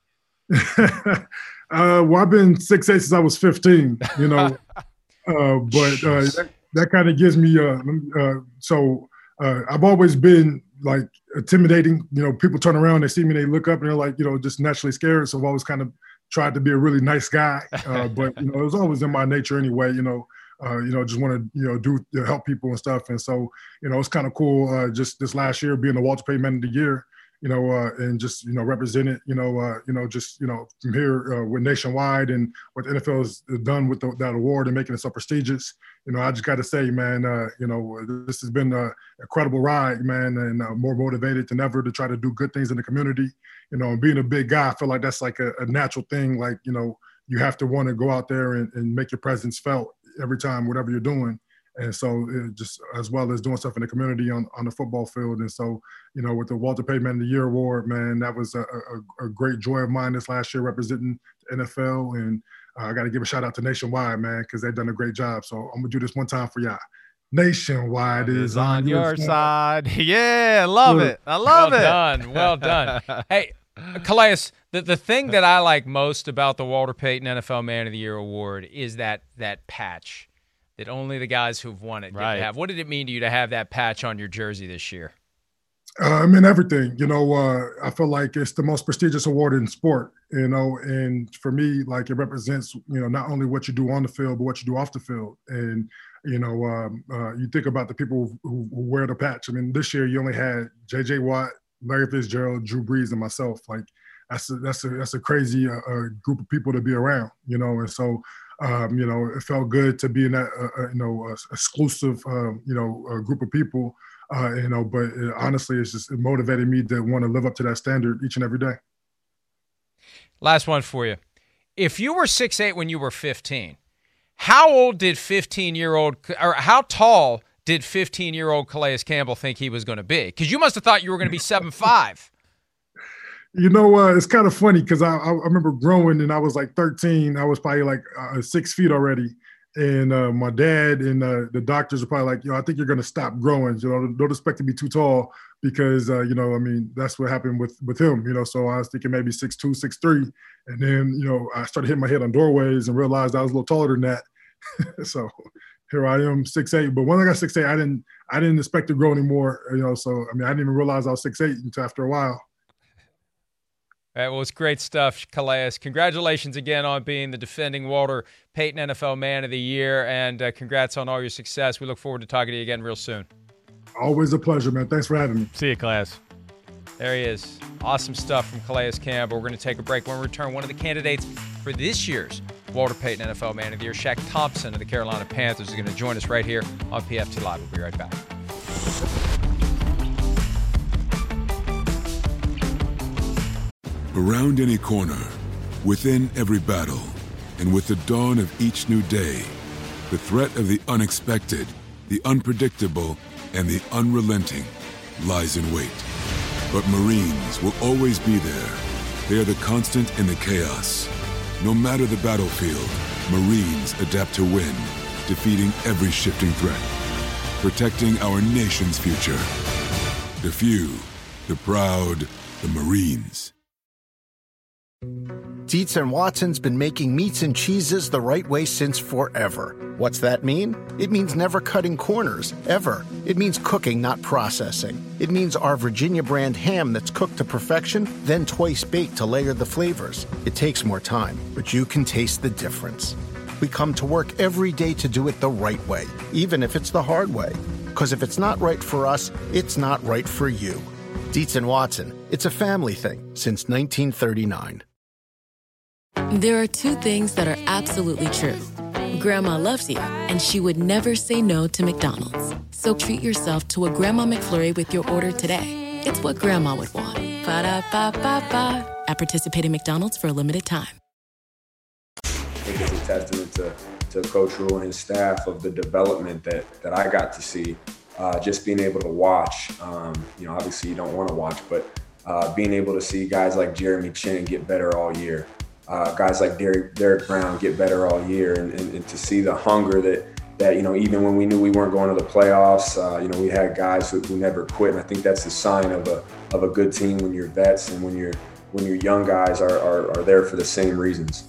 uh, well, I've been six eight since I was fifteen, you know, uh, but uh, that, that kind of gives me, uh, uh, so uh, I've always been, like, intimidating. You know, people turn around, they see me, they look up, and they're, like, you know, just naturally scared, so I've always kind of tried to be a really nice guy, uh, but, you know, it was always in my nature anyway, you know. Uh, you know, just want to, you know, do you know, help people and stuff. And so, you know, it's kind of cool uh, just this last year being the Walter Payton Man of the Year, you know, uh, and just, you know, represent it, you know, uh, you know, just, you know, from here uh, with Nationwide and what the N F L has done with the, that award and making it so prestigious. You know, I just got to say, man, uh, you know, this has been an incredible ride, man, and uh, more motivated than ever to try to do good things in the community. You know, and being a big guy, I feel like that's like a, a natural thing. Like, you know, you have to want to go out there and, and make your presence felt every time, whatever you're doing. And so it just, as well as doing stuff in the community on, on the football field. And so, you know, with the Walter Payton Man of the Year award, man, that was a, a, a great joy of mine this last year representing the N F L. And uh, I got to give a shout out to Nationwide, man, because they've done a great job. So I'm going to do this one time for y'all. Nationwide is, is on your side. side. Yeah, I love Good. it. I love well it. Done. Well done. Hey, Calais, the, the thing that I like most about the Walter Payton N F L Man of the Year award is that that patch that only the guys who've won it get Right. to have. What did it mean to you to have that patch on your jersey this year? Uh, I mean, everything, you know, uh, I feel like it's the most prestigious award in sport, you know, and for me, like it represents, you know, not only what you do on the field, but what you do off the field. And, you know, um, uh, you think about the people who, who wear the patch. I mean, this year you only had J J Watt, Larry Fitzgerald, Drew Brees, and myself. Like that's a, that's a, that's a crazy uh, uh, group of people to be around, you know, and so, Um, you know, it felt good to be in that, uh, uh, you know, uh, exclusive, um, you know, uh, group of people, uh, you know, but it, honestly, it's just it motivated me to want to live up to that standard each and every day. Last one for you. If you were six eight when you were fifteen, how old did fifteen-year-old or how tall did fifteen-year-old Calais Campbell think he was going to be? Because you must have thought you were going to be seven five. You know, uh, it's kind of funny because I, I remember growing and I was like thirteen. I was probably like uh, six feet already. And uh, my dad and uh, the doctors were probably like, yo, I think you're going to stop growing. You know, don't expect to be too tall because, uh, you know, I mean, that's what happened with, with him, you know. So I was thinking maybe six two, six three. And then, you know, I started hitting my head on doorways and realized I was a little taller than that. So here I am, six eight. But when I got six eight, I didn't I didn't expect to grow anymore, you know. So, I mean, I didn't even realize I was six eight until after a while. All right, well, it's great stuff, Calais. Congratulations again on being the defending Walter Payton N F L Man of the Year, and uh, congrats on all your success. We look forward to talking to you again real soon. Always a pleasure, man. Thanks for having me. See you, class. There he is. Awesome stuff from Calais Campbell. We're going to take a break. When we return, one of the candidates for this year's Walter Payton N F L Man of the Year, Shaq Thompson of the Carolina Panthers, is going to join us right here on P F T Live. We'll be right back. Around any corner, within every battle, and with the dawn of each new day, the threat of the unexpected, the unpredictable, and the unrelenting lies in wait. But Marines will always be there. They are the constant in the chaos. No matter the battlefield, Marines adapt to win, defeating every shifting threat, protecting our nation's future. The few, the proud, the Marines. Dietz and Watson's been making meats and cheeses the right way since forever. What's that mean? It means never cutting corners, ever. It means cooking, not processing. It means our Virginia brand ham that's cooked to perfection, then twice baked to layer the flavors. It takes more time, but you can taste the difference. We come to work every day to do it the right way, even if it's the hard way. Because if it's not right for us, it's not right for you. Dietz and Watson, it's a family thing since nineteen thirty-nine. There are two things that are absolutely true. Grandma loves you, and she would never say no to McDonald's. So treat yourself to a Grandma McFlurry with your order today. It's what Grandma would want. Ba-da-ba-ba-ba. At participating McDonald's for a limited time. I think it's a testament to, to Coach Rule and his staff of the development that, that I got to see. Uh, just being able to watch, um, you know, obviously you don't want to watch, but uh, being able to see guys like Jeremy Chin get better all year. Uh, guys like Derek, Derek Brown get better all year, and, and, and to see the hunger that, that, you know, even when we knew we weren't going to the playoffs, uh, you know, we had guys who, who never quit. And I think that's the sign of a of a good team when you're vets and when you're when your young guys are, are, are there for the same reasons.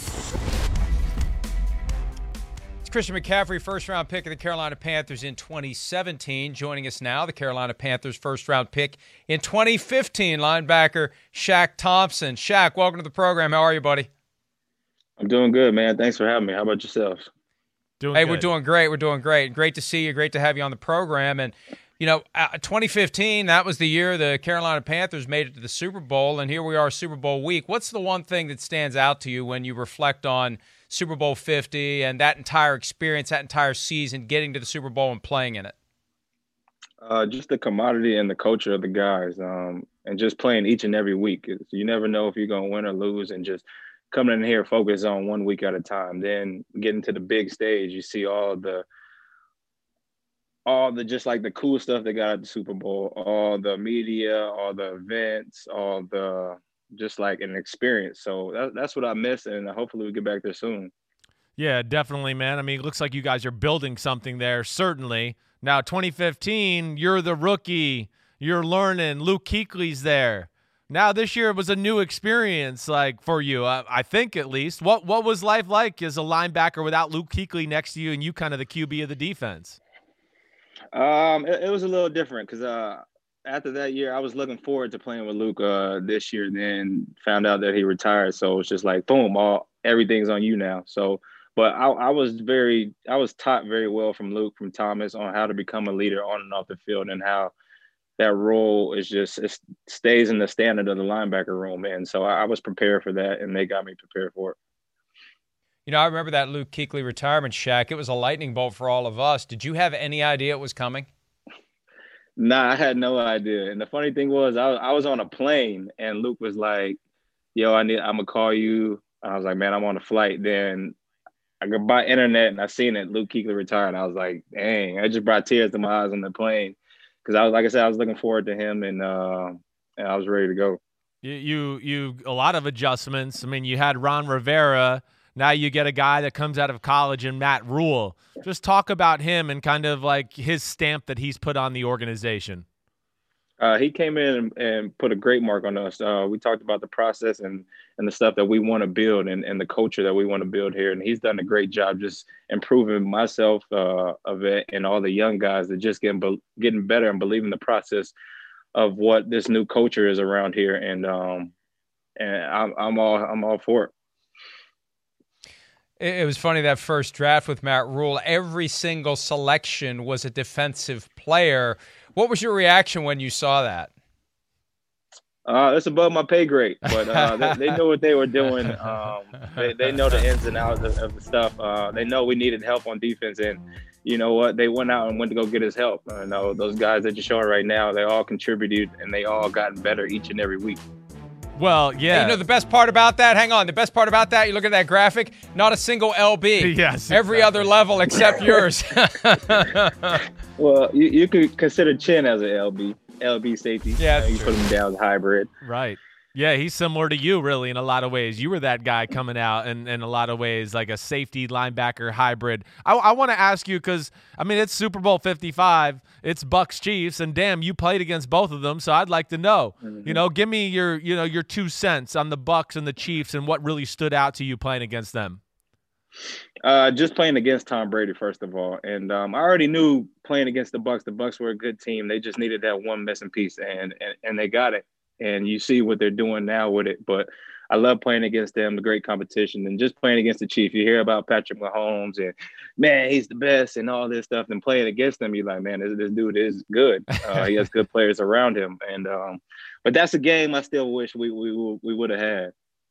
It's Christian McCaffrey, first-round pick of the Carolina Panthers in twenty seventeen. Joining us now, the Carolina Panthers first-round pick in twenty fifteen, linebacker Shaq Thompson. Shaq, welcome to the program. How are you, buddy? I'm doing good, man. Thanks for having me. How about yourself? Doing hey, good. We're doing great. We're doing great. Great to see you. Great to have you on the program. And, you know, uh, twenty fifteen, that was the year the Carolina Panthers made it to the Super Bowl, and here we are Super Bowl week. What's the one thing that stands out to you when you reflect on Super Bowl fifty and that entire experience, that entire season, getting to the Super Bowl and playing in it? Uh, just the commodity and the culture of the guys, um, and just playing each and every week. You never know if you're going to win or lose, and just coming in here focus on one week at a time. Then getting to the big stage, you see all the all the just like the cool stuff they got at the Super Bowl, all the media, all the events, all the just like an experience. So that, that's what I miss, and hopefully we get back there soon. Yeah, definitely, man. I mean, it looks like you guys are building something there, certainly. Now, twenty fifteen, you're the rookie. You're learning. Luke Kuechly's there. Now, this year was a new experience, like, for you, I, I think at least. What what was life like as a linebacker without Luke Kuechly next to you and you kind of the Q B of the defense? Um, it, it was a little different because uh, after that year, I was looking forward to playing with Luke uh, this year. Then found out that he retired, so it's just like boom, all everything's on you now. So, but I, I was very, I was taught very well from Luke, from Thomas, on how to become a leader on and off the field, and how that role is just it stays in the standard of the linebacker room. And so I, I was prepared for that, and they got me prepared for it. You know, I remember that Luke Kuechly retirement, Shaq. It was a lightning bolt for all of us. Did you have any idea it was coming? Nah, I had no idea. And the funny thing was, I was, I was on a plane, and Luke was like, "Yo, I need, I'm gonna call you." I was like, "Man, I'm on a flight." Then I got by internet, and I seen it. Luke Kuechly retired. And I was like, "Dang!" I just brought tears to my eyes on the plane because I was, like I said, I was looking forward to him, and uh, and I was ready to go. You, you, you, a lot of adjustments. I mean, you had Ron Rivera. Now you get a guy that comes out of college in Matt Rule. Just talk about him and kind of like his stamp that he's put on the organization. Uh, he came in and, and put a great mark on us. Uh, we talked about the process and, and the stuff that we want to build, and, and the culture that we want to build here. And he's done a great job just improving myself uh, of it, and all the young guys that just getting, getting better and believing the process of what this new culture is around here. And um, and I'm, I'm all I'm all for it. It was funny, that first draft with Matt Rule, every single selection was a defensive player. What was your reaction when you saw that? Uh, that's above my pay grade, but uh, they, they knew what they were doing. Um, they, they know the ins and outs of, of the stuff. Uh, they know we needed help on defense, and you know what? They went out and went to go get his help. I know those guys that you're showing right now, they all contributed, and they all gotten better each and every week. Well, yeah. Hey, you know the best part about that? Hang on. The best part about that, you look at that graphic, not a single L B. Yes. Every exactly. other level except yours. Well, you, you could consider Chin as an L B, L B safety. Yeah, you, know, you put him down as hybrid. Right. Yeah, he's similar to you, really, in a lot of ways. You were that guy coming out in, in a lot of ways, like a safety linebacker hybrid. I, I want to ask you because, I mean, it's Super Bowl fifty-five. It's Bucs Chiefs, and damn, you played against both of them, so I'd like to know. Mm-hmm. You know, give me your, you know, your two cents on the Bucs and the Chiefs and what really stood out to you playing against them. Uh, just playing against Tom Brady, first of all. And um, I already knew playing against the Bucs, the Bucs were a good team. They just needed that one missing piece, and and, and they got it. And you see what they're doing now with it. But I love playing against them, the great competition, and just playing against the Chiefs. You hear about Patrick Mahomes and, man, he's the best and all this stuff. And playing against them, you're like, man, this, this dude is good. Uh, he has good players around him. And um, but that's a game I still wish we we we would have had.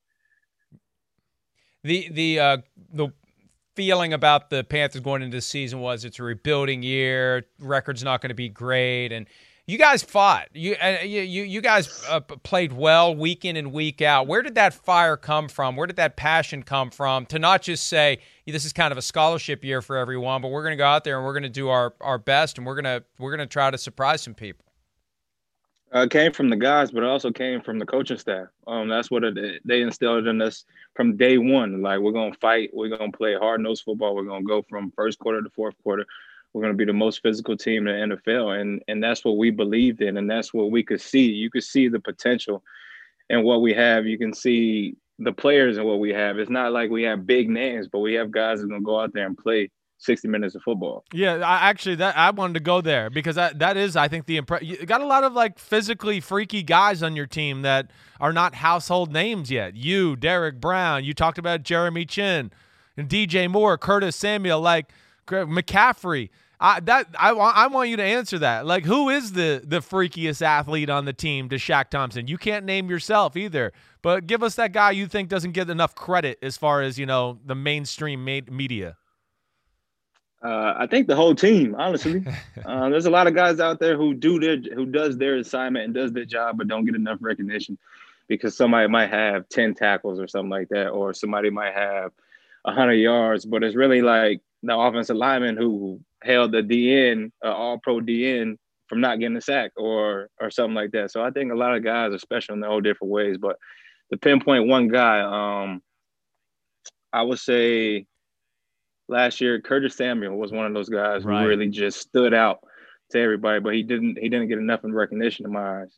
The the uh, the feeling about the Panthers going into the season was it's a rebuilding year. Record's not going to be great, and you guys fought. You uh, you you guys uh, played well week in and week out. Where did that fire come from? Where did that passion come from to not just say this is kind of a scholarship year for everyone, but we're going to go out there and we're going to do our, our best and we're going to we're going to try to surprise some people? Uh, it came from the guys, but it also came from the coaching staff. Um, that's what it, they instilled in us from day one. Like, we're going to fight. We're going to play hard-nosed football. We're going to go from first quarter to fourth quarter. We're going to be the most physical team in the N F L, and and that's what we believed in, and that's what we could see. You could see the potential in what we have. You can see the players and what we have. It's not like we have big names, but we have guys that are going to go out there and play sixty minutes of football. Yeah, I actually that I wanted to go there because that that is, I think, the impre- you got a lot of like physically freaky guys on your team that are not household names yet. You, Derek Brown, you talked about Jeremy Chin, and D J Moore, Curtis Samuel, like McCaffrey. I that I want I want you to answer that. Like, who is the the freakiest athlete on the team to Shaq Thompson? You can't name yourself either, but give us that guy you think doesn't get enough credit as far as, you know, the mainstream ma- media. Uh, I think the whole team, honestly. uh, there's a lot of guys out there who do their who does their assignment and does their job, but don't get enough recognition because somebody might have ten tackles or something like that, or somebody might have one hundred yards, but it's really like the offensive lineman who held the D N, uh, all-pro D N, from not getting a sack or or something like that. So I think a lot of guys are special in their own different ways. But to pinpoint one guy, um, I would say last year Curtis Samuel was one of those guys right. who really just stood out to everybody, but he didn't he didn't get enough in recognition in my eyes.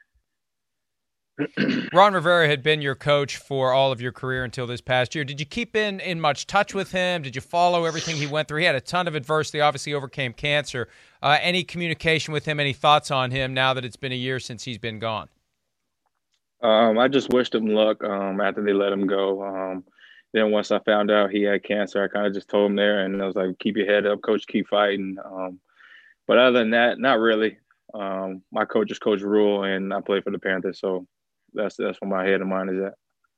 Ron Rivera had been your coach for all of your career until this past year. Did you keep in, in much touch with him? Did you follow everything he went through? He had a ton of adversity, obviously overcame cancer. Uh, any communication with him, any thoughts on him now that it's been a year since he's been gone? Um, I just wished him luck um, after they let him go. Um, then once I found out he had cancer, I kind of just told him there, and I was like, keep your head up, coach, keep fighting. Um, but other than that, not really. Um, my coach is Coach Rule, and I play for the Panthers, so That's that's where my head and mind is at.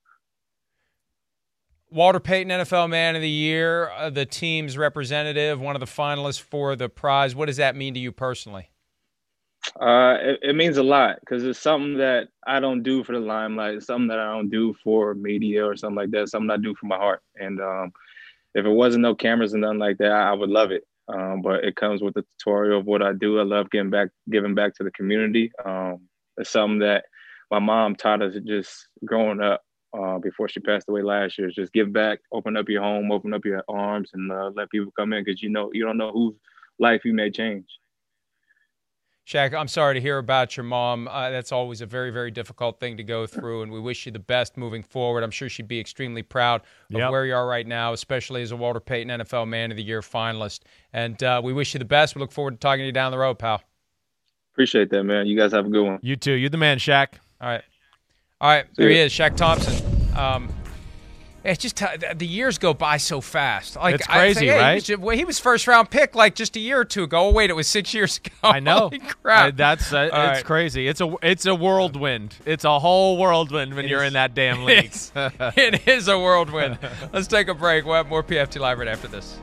Walter Payton, N F L Man of the Year, uh, the team's representative, one of the finalists for the prize. What does that mean to you personally? Uh, it, it means a lot because it's something that I don't do for the limelight. It's something that I don't do for media or something like that. It's something I do for my heart. And um, if it wasn't no cameras and nothing like that, I would love it. Um, but it comes with the tutorial of what I do. I love giving back, giving back to the community. Um, it's something that my mom taught us just growing up uh, before she passed away last year. Just give back, open up your home, open up your arms, and uh, let people come in because you know you don't know whose life you may change. Shaq, I'm sorry to hear about your mom. Uh, that's always a very, very difficult thing to go through, and we wish you the best moving forward. I'm sure she'd be extremely proud of yep. where you are right now, especially as a Walter Payton N F L Man of the Year finalist. And uh, we wish you the best. We look forward to talking to you down the road, pal. Appreciate that, man. You guys have a good one. You too. You're the man, Shaq. All right. All right. There he is, Shaq Thompson. Um, it's just uh, the years go by so fast. Like, it's crazy, I say, hey, right? He was, well, he was first round pick like just a year or two ago. Oh, wait, it was six years ago. I know. Holy crap. I, that's uh, it's right. crazy. It's a it's a whirlwind. It's a whole whirlwind when it you're is, in that damn league. It is a whirlwind. Let's take a break. We'll have more P F T Live right after this.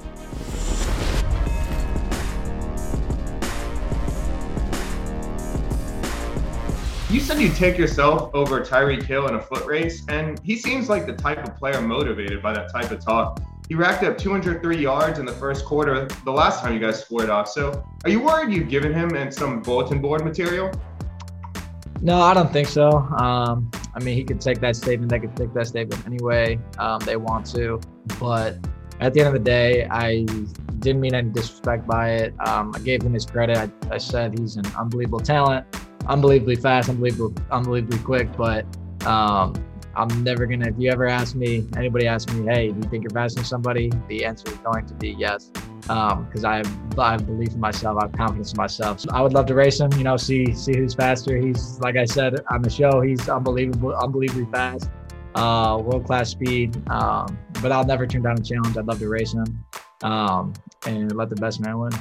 You said you'd take yourself over Tyreek Hill in a foot race, and he seems like the type of player motivated by that type of talk. He racked up two hundred three yards in the first quarter the last time you guys squared off. So are you worried you've given him and some bulletin board material? No, I don't think so. Um, I mean, he could take that statement. They could take that statement any way um, they want to. But at the end of the day, I didn't mean any disrespect by it. Um, I gave him his credit. I, I said he's an unbelievable talent. Unbelievably fast, unbelievable, unbelievably quick, but um, I'm never gonna. If you ever ask me, anybody ask me, hey, do you think you're faster than somebody? The answer is going to be yes, because um, I have, I have belief in myself. I have confidence in myself. So I would love to race him. You know, see see who's faster. He's like I said on the show. He's unbelievable, unbelievably fast. uh, world-class speed. Um, but I'll never turn down a challenge. I'd love to race him um, and let the best man win.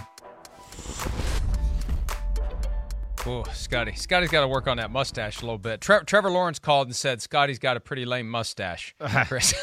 Oh, Scotty. Scotty's got to work on that mustache a little bit. Tre- Trevor Lawrence called and said Scotty's got a pretty lame mustache. Chris.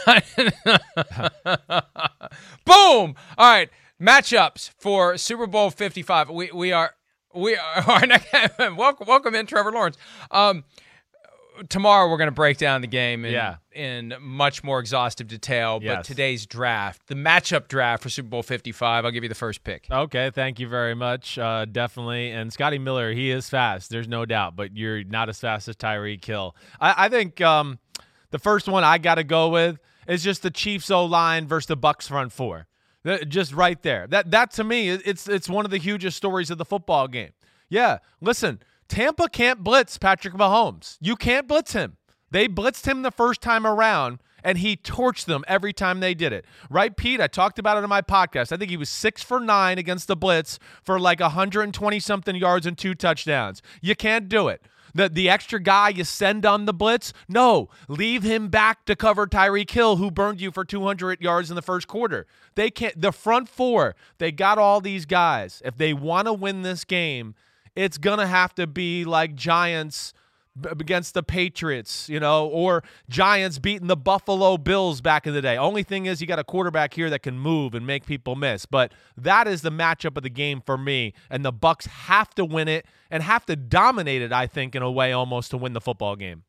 Boom! All right, matchups for Super Bowl fifty-five. We we are we are welcome welcome in Trevor Lawrence. Um, tomorrow we're going to break down the game in, yeah. in much more exhaustive detail. Yes. But today's draft, the matchup draft for Super Bowl fifty-five, I'll give you the first pick. Okay, thank you very much. Uh, definitely. And Scotty Miller, he is fast. There's no doubt. But you're not as fast as Tyreek Hill. I, I think um, the first one I got to go with is just the Chiefs O-line versus the Bucs front four. Just right there. That, that to me, it's it's one of the hugest stories of the football game. Yeah, listen, Tampa can't blitz Patrick Mahomes. You can't blitz him. They blitzed him the first time around, and he torched them every time they did it. Right, Pete? I talked about it in my podcast. I think he was six for nine against the blitz for like one hundred twenty-something yards and two touchdowns. You can't do it. The the extra guy you send on the blitz, no, leave him back to cover Tyreek Hill, who burned you for two hundred yards in the first quarter. They can't. The front four, they got all these guys. If they want to win this game, it's gonna have to be like Giants against the Patriots, you know, or Giants beating the Buffalo Bills back in the day. Only thing is you got a quarterback here that can move and make people miss. But that is the matchup of the game for me, and the Bucs have to win it and have to dominate it, I think, in a way almost to win the football game.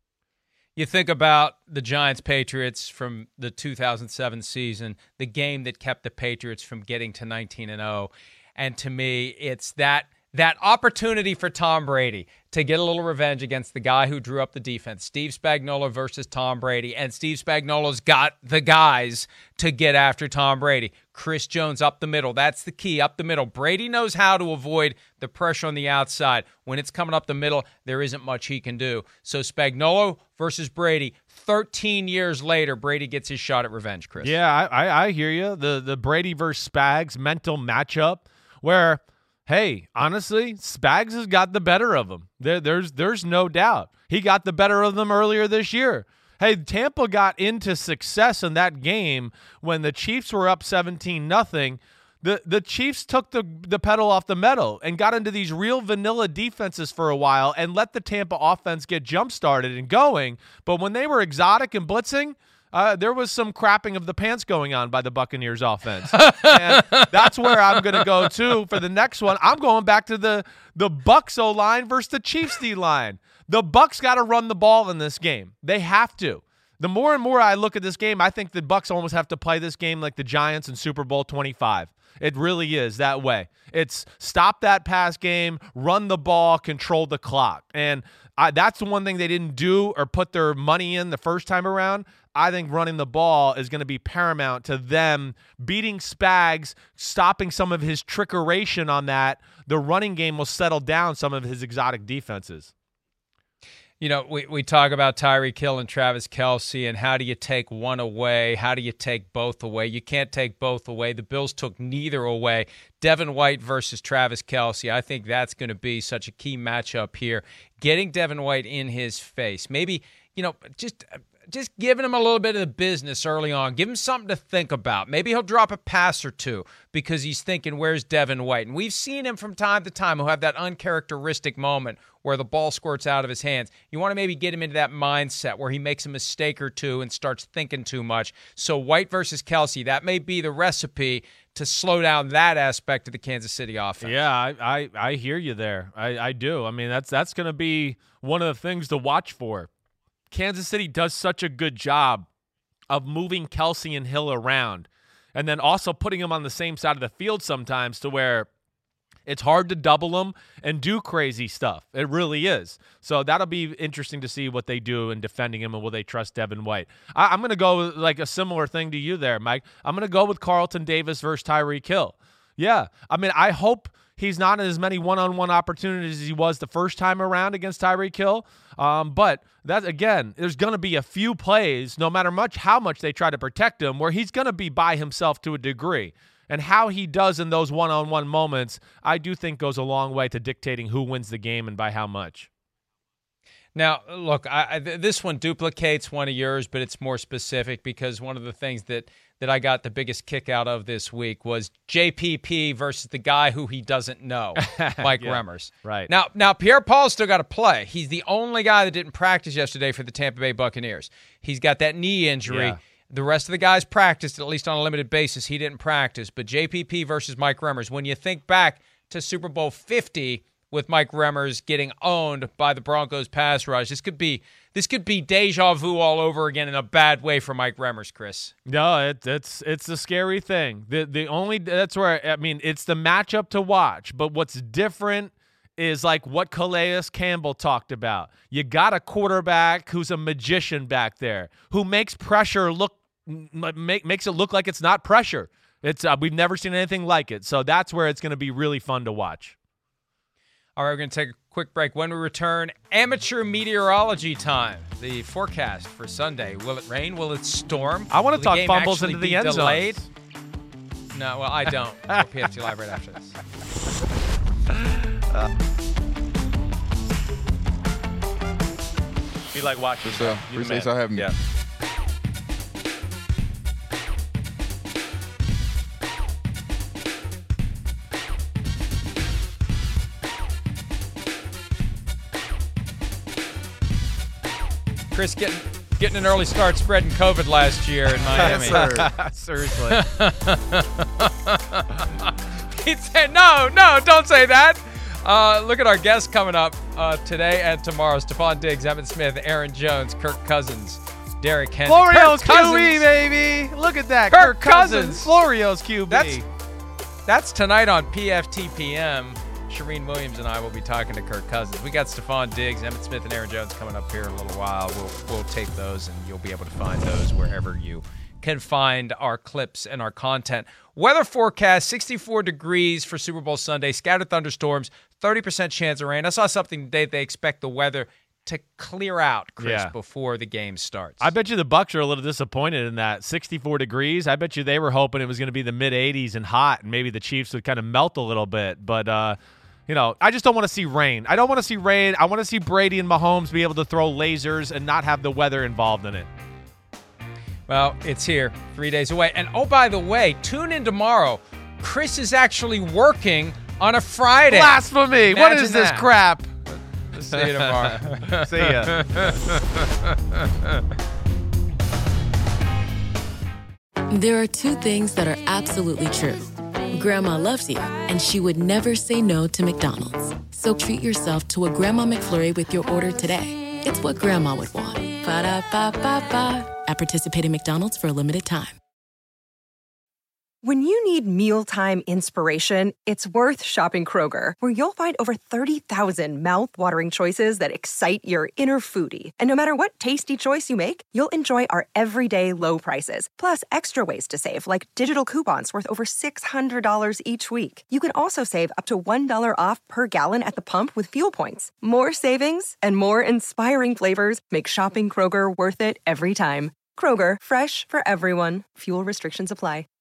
You think about the Giants-Patriots from the two thousand seven season, the game that kept the Patriots from getting to nineteen and oh, and to me, it's that That opportunity for Tom Brady to get a little revenge against the guy who drew up the defense, Steve Spagnuolo versus Tom Brady, and Steve Spagnuolo's got the guys to get after Tom Brady. Chris Jones up the middle. That's the key, up the middle. Brady knows how to avoid the pressure on the outside. When it's coming up the middle, there isn't much he can do. So Spagnuolo versus Brady, thirteen years later, Brady gets his shot at revenge, Chris. Yeah, I, I, I hear you. The, the Brady versus Spags mental matchup where – hey, honestly, Spags has got the better of him. There, there's there's no doubt. He got the better of them earlier this year. Hey, Tampa got into success in that game when the Chiefs were up seventeen nothing. The the Chiefs took the, the pedal off the metal and got into these real vanilla defenses for a while and let the Tampa offense get jump-started and going. But when they were exotic and blitzing, Uh, there was some crapping of the pants going on by the Buccaneers offense. And that's where I'm going to go, too, for the next one. I'm going back to the, the Bucs O-line versus the Chiefs D-line. The Bucs got to run the ball in this game. They have to. The more and more I look at this game, I think the Bucs almost have to play this game like the Giants in Super Bowl twenty-five. It really is that way. It's stop that pass game, run the ball, control the clock. And I, that's the one thing they didn't do or put their money in the first time around. I think running the ball is going to be paramount to them beating Spags, stopping some of his trickeration on that. The running game will settle down some of his exotic defenses. You know, we, we talk about Tyreek Hill and Travis Kelce and how do you take one away? How do you take both away? You can't take both away. The Bills took neither away. Devin White versus Travis Kelce. I think that's going to be such a key matchup here. Getting Devin White in his face. Maybe, you know, just... Just giving him a little bit of the business early on. Give him something to think about. Maybe he'll drop a pass or two because he's thinking, where's Devin White? And we've seen him from time to time who have that uncharacteristic moment where the ball squirts out of his hands. You want to maybe get him into that mindset where he makes a mistake or two and starts thinking too much. So White versus Kelce, that may be the recipe to slow down that aspect of the Kansas City offense. Yeah, I I, I hear you there. I, I do. I mean, that's that's going to be one of the things to watch for. Kansas City does such a good job of moving Kelce and Hill around and then also putting them on the same side of the field sometimes to where it's hard to double them and do crazy stuff. It really is. So that'll be interesting to see what they do in defending him and will they trust Devin White. I, I'm going to go with like a similar thing to you there, Mike. I'm going to go with Carlton Davis versus Tyreek Hill. Yeah, I mean, I hope he's not in as many one-on-one opportunities as he was the first time around against Tyreek Hill. Um, but that again, there's going to be a few plays, no matter much how much they try to protect him, where he's going to be by himself to a degree. And how he does in those one-on-one moments, I do think goes a long way to dictating who wins the game and by how much. Now, look, I, I, this one duplicates one of yours, but it's more specific because one of the things that, that I got the biggest kick out of this week was J P P versus the guy who he doesn't know, Mike yeah, Remmers. Right. Now, now Pierre-Paul's still got to play. He's the only guy that didn't practice yesterday for the Tampa Bay Buccaneers. He's got that knee injury. Yeah. The rest of the guys practiced, at least on a limited basis. He didn't practice. But J P P versus Mike Remmers, when you think back to Super Bowl fifty with Mike Remmers getting owned by the Broncos pass rush, this could be this could be deja vu all over again in a bad way for Mike Remmers, Chris. No, it, it's it's a scary thing. The the only that's where I mean it's the matchup to watch. But what's different is like what Calais Campbell talked about. You got a quarterback who's a magician back there who makes pressure look make, makes it look like it's not pressure. It's uh, we've never seen anything like it. So that's where it's going to be really fun to watch. All right, we're going to take a quick break. When we return, amateur meteorology time. The forecast for Sunday. Will it rain? Will it storm? I want to talk game fumbles actually into the be end delayed? zones. No, well, I don't. We'll P F T Live right after this. Uh, be like watching. For sure. Appreciate y'all having me. Yeah. Chris getting getting an early start spreading COVID last year in Miami. Seriously. He'd say, no, no, don't say that. Uh, look at our guests coming up uh, today and tomorrow. Stephon Diggs, Emmitt Smith, Aaron Jones, Kirk Cousins, Derrick Henry. Florio's Kirk Cousins. Q B, baby. Look at that. Kirk Kirk Cousins. Cousins. Florio's Q B. That's, that's tonight on P F T P M. Shereen Williams and I will be talking to Kirk Cousins. We got Stephon Diggs, Emmitt Smith, and Aaron Jones coming up here in a little while. We'll we'll tape those, and you'll be able to find those wherever you can find our clips and our content. Weather forecast, sixty-four degrees for Super Bowl Sunday, scattered thunderstorms, thirty percent chance of rain. I saw something today. They expect the weather to clear out, Chris, Yeah. before the game starts. I bet you the Bucs are a little disappointed in that. sixty-four degrees. I bet you they were hoping it was going to be the mid eighties and hot, and maybe the Chiefs would kind of melt a little bit. But, uh, you know, I just don't want to see rain. I don't want to see rain. I want to see Brady and Mahomes be able to throw lasers and not have the weather involved in it. Well, it's here, three days away. And, oh, by the way, tune in tomorrow. Chris is actually working on a Friday. Blasphemy. Imagine What is this that. crap? See you tomorrow. See ya. There are two things that are absolutely true. Grandma loves you, and she would never say no to McDonald's. So treat yourself to a Grandma McFlurry with your order today. It's what Grandma would want. Ba-da-ba-ba-ba. At participating McDonald's for a limited time. When you need mealtime inspiration, it's worth shopping Kroger, where you'll find over thirty thousand mouth-watering choices that excite your inner foodie. And no matter what tasty choice you make, you'll enjoy our everyday low prices, plus extra ways to save, like digital coupons worth over six hundred dollars each week. You can also save up to one dollar off per gallon at the pump with fuel points. More savings and more inspiring flavors make shopping Kroger worth it every time. Kroger, fresh for everyone. Fuel restrictions apply.